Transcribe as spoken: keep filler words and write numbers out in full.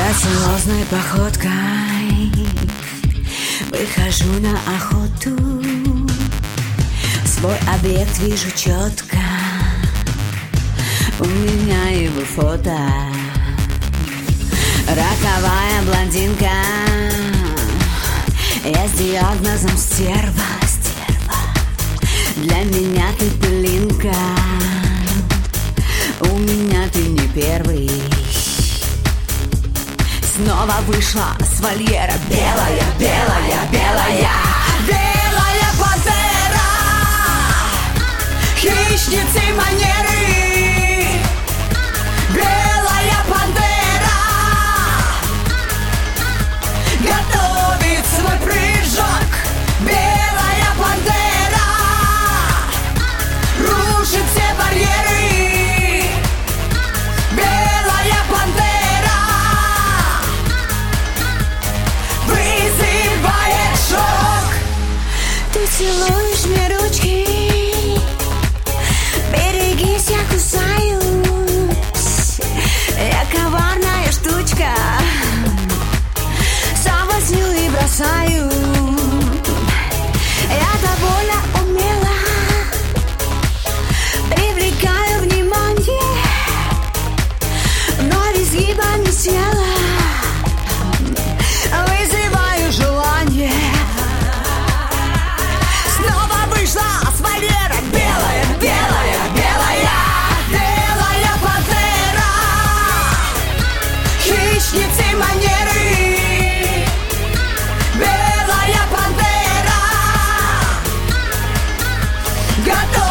Грациозной походкой выхожу на охоту. Свой объект вижу четко, у меня его фото. Роковая блондинка, я с диагнозом стерва, стерва. Для меня ты пылинка, у меня ты не первый. Снова вышла с вольера белая, белая, белая, белая пантера, хищницы манеры, белая пантера готовит свой прыжок, белая пантера рушит все барьеры, белая пантера целуешь мне ручки, берегись, я кусаюсь. Я коварная штучка, соблазню и бросаю. Я довольно умело привлекаю внимание, но изгиба не села, вызываю желание. С вольера белая, белая, белая, белая пантера, хищницы манеры, белая пантера готова.